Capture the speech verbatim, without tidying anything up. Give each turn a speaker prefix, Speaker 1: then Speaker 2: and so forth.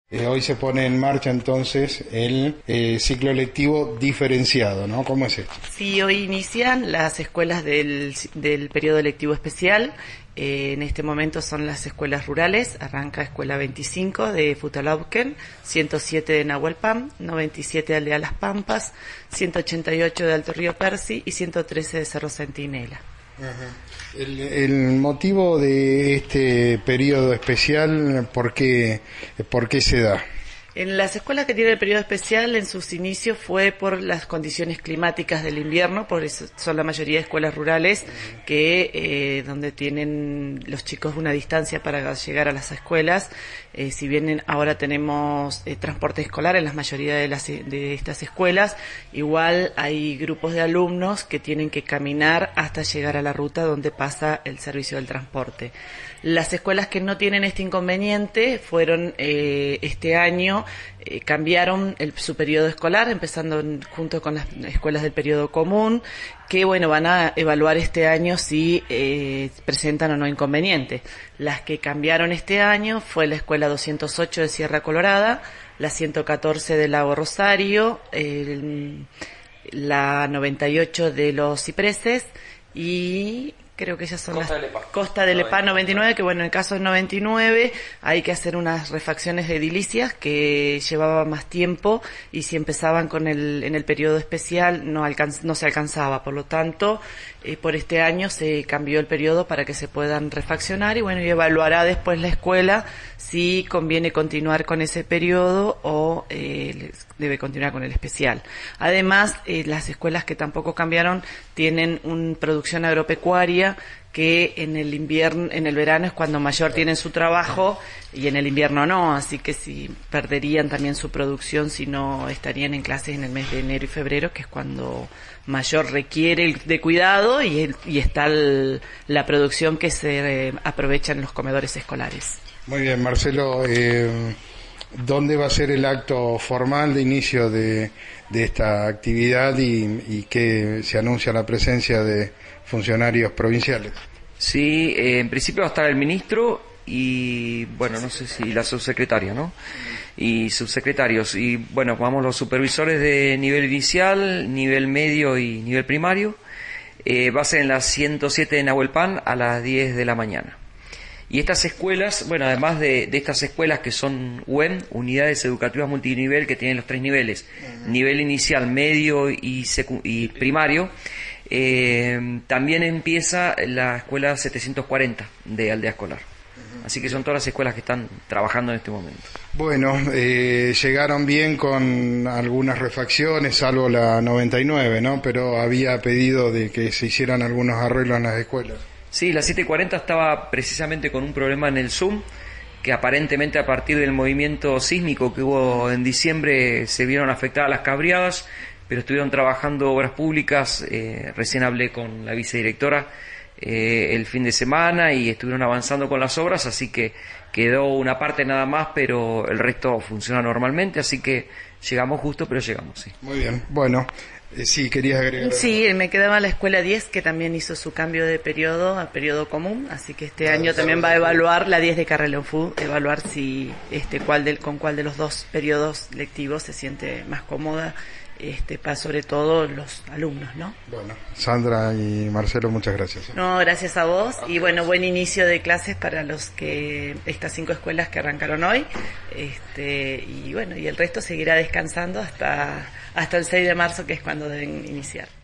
Speaker 1: Eh, hoy se pone en marcha entonces el eh, ciclo lectivo diferenciado, ¿no? ¿Cómo es esto?
Speaker 2: Sí, hoy inician las escuelas del, del periodo lectivo especial. Eh, en este momento son las escuelas rurales. Arranca Escuela veinticinco de Futalauquen, ciento siete de Nahuelpan, noventa y siete de Aldea Las Pampas, ciento ochenta y ocho de Alto Río Percy y ciento trece de Cerro Centinela.
Speaker 1: Uh-huh. El, el motivo de este periodo especial, ¿por qué, por qué se da?
Speaker 2: En las escuelas que tienen el periodo especial, en sus inicios fue por las condiciones climáticas del invierno, por eso son la mayoría de escuelas rurales que eh, donde tienen los chicos una distancia para llegar a las escuelas. Eh, si bien ahora tenemos eh, transporte escolar en la mayoría de, las, de estas escuelas, igual hay grupos de alumnos que tienen que caminar hasta llegar a la ruta donde pasa el servicio del transporte. Las escuelas que no tienen este inconveniente fueron eh, este año, eh, cambiaron el, su periodo escolar, empezando en, junto con las escuelas del periodo común, que bueno, van a evaluar este año si eh, presentan o no inconveniente. Las que cambiaron este año fue la escuela doscientos ocho de Sierra Colorada, la ciento catorce de Lago Rosario, el, la noventa y ocho de Los Cipreses y creo que ellas son
Speaker 3: Costa
Speaker 2: las
Speaker 3: de Lepá.
Speaker 2: Costa de Lepá noventa y nueve, que bueno, en el caso del noventa y nueve hay que hacer unas refacciones edilicias que llevaba más tiempo y si empezaban con el en el periodo especial no alcanz, no se alcanzaba, por lo tanto eh, por este año se cambió el periodo para que se puedan refaccionar y bueno, y evaluará después la escuela si conviene continuar con ese periodo o eh, debe continuar con el especial. Además, eh, las escuelas que tampoco cambiaron tienen una producción agropecuaria que en el invierno, en el verano es cuando mayor tienen su trabajo y en el invierno no, así que si perderían también su producción si no estarían en clases en el mes de enero y febrero, que es cuando mayor requiere de cuidado y, el, y está el, la producción que se eh, aprovecha en los comedores escolares.
Speaker 1: Muy bien, Marcelo, eh, ¿dónde va a ser el acto formal de inicio de, de esta actividad y, y qué se anuncia la presencia de funcionarios provinciales?
Speaker 3: Sí, eh, en principio va a estar el ministro y, bueno, no sé si la subsecretaria, ¿no? Y subsecretarios. Y, bueno, vamos los supervisores de nivel inicial, nivel medio y nivel primario. Eh, va a ser en la ciento siete de Nahuelpan a las diez de la mañana. Y estas escuelas, bueno, además de, de estas escuelas que son U E M, Unidades Educativas Multinivel, que tienen los tres niveles, uh-huh. nivel inicial, medio y, secu- y primario, eh, también empieza la escuela setecientos cuarenta de Aldea Escolar. Uh-huh. Así que son todas las escuelas que están trabajando en este momento.
Speaker 1: Bueno, eh, llegaron bien con algunas refacciones, salvo la noventa y nueve, ¿no? Pero había pedido de que se hicieran algunos arreglos en las escuelas.
Speaker 3: Sí, la siete cuarenta estaba precisamente con un problema en el Zoom, que aparentemente a partir del movimiento sísmico que hubo en diciembre se vieron afectadas las cabriadas, pero estuvieron trabajando obras públicas, eh, recién hablé con la vicedirectora eh, el fin de semana y estuvieron avanzando con las obras, así que quedó una parte nada más, pero el resto funciona normalmente, así que llegamos justo, pero llegamos, sí.
Speaker 1: Muy bien, bueno. Eh, sí, querías agregar.
Speaker 2: Sí, me quedaba la escuela diez que también hizo su cambio de periodo a periodo común, así que este claro, año también va a evaluar la diez de Carrelonfu, evaluar si este cuál del con cuál de los dos periodos lectivos se siente más cómoda, este para sobre todo los alumnos, ¿no?
Speaker 1: Bueno, Sandra y Marcelo, muchas gracias.
Speaker 2: No, gracias a vos y bueno, buen inicio de clases para los que estas cinco escuelas que arrancaron hoy, este y bueno, y el resto seguirá descansando hasta hasta el seis de marzo, que es cuando deben iniciar.